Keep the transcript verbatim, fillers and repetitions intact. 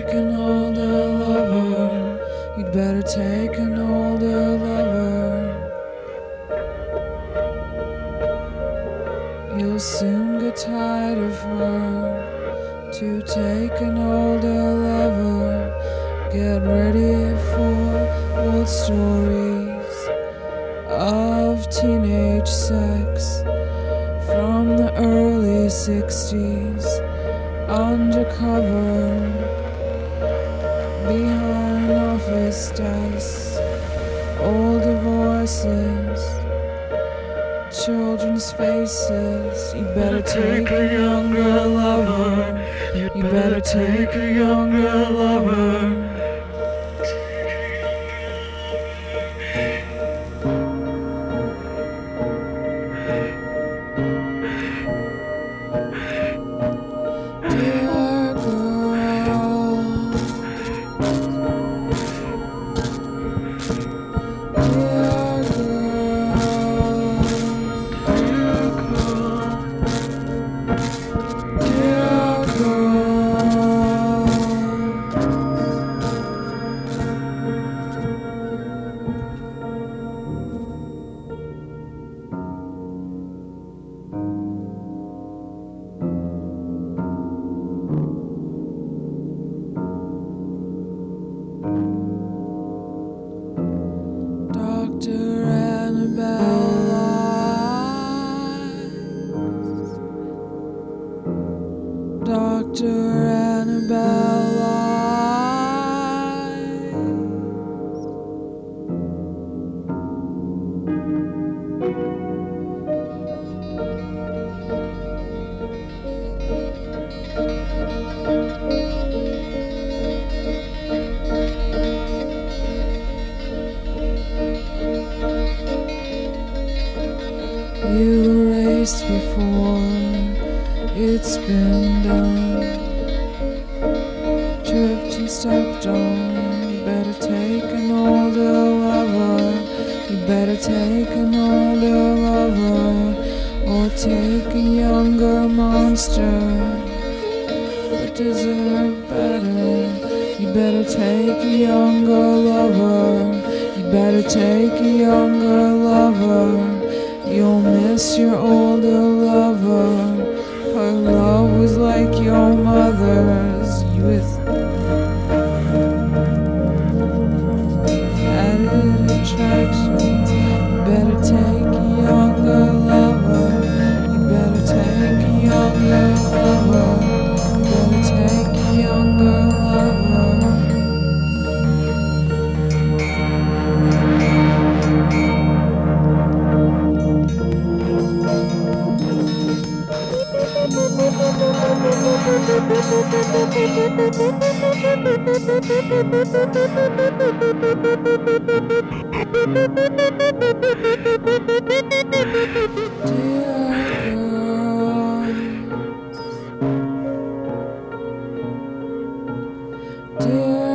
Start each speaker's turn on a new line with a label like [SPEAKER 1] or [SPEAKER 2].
[SPEAKER 1] an older lover. You'd better take an older lover. You'll soon get tired of her. To take an older lover, get ready for old stories of teenage sex from the early sixties. Undercover, behind office desks, old divorces, children's faces. You better take a younger lover. You better take a younger lover. Dear girl, dear girl, dear girl. Doctor Annabelle lies. Doctor Annabelle lies. You raced before, it's been done. Tripped and stepped on. You better take an older lover. You better take an older lover, or take a younger monster that deserve better. You better take a younger lover. You better take a younger lover. You'll miss your older lover. Her love was like your mother's. You with added attractions. You better take a younger lover. You better take a younger lover. You better take a younger lover. Dear girls, dear